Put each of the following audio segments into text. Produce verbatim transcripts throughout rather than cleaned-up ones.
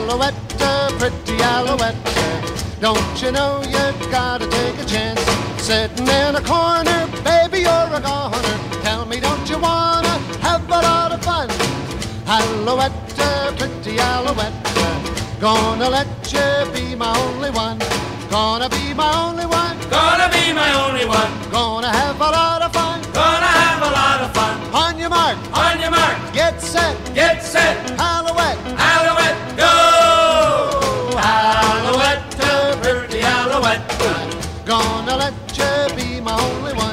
Alouette, pretty Alouette, don't you know you gotta take a chance? Sitting in a corner, baby, you're a goner. Tell me, don't you wanna have a lot of fun? Alouette, pretty Alouette, gonna let you be my only one. Gonna be my only one. Gonna be my only one. Gonna have a lot of fun. Gonna have a lot of fun. On your mark. On your mark. Get set. Get set. Alouette. Alouette, go! Alouette, pretty Alouette. Gonna let you be my only one.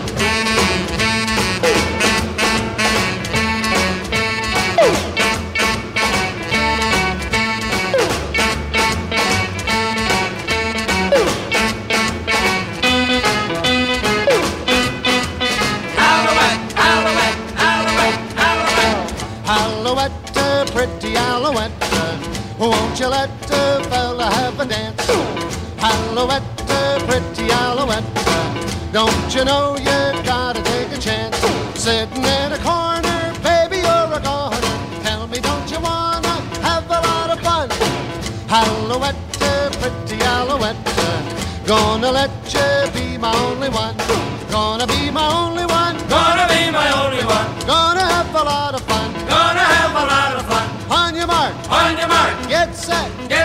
Alouette, pretty Alouette, won't you let a fella have a dance? Alouette, pretty Alouette, don't you know you gotta take a chance? Sitting in a corner, baby, you're a goner. Tell me, don't you wanna have a lot of fun? Alouette, pretty Alouette, gonna let you be my only one. Gonna be my only one. Gonna be my only one. Gonna have a lot of fun. Gonna have a lot of fun. On your mark. On your mark. Get set. Get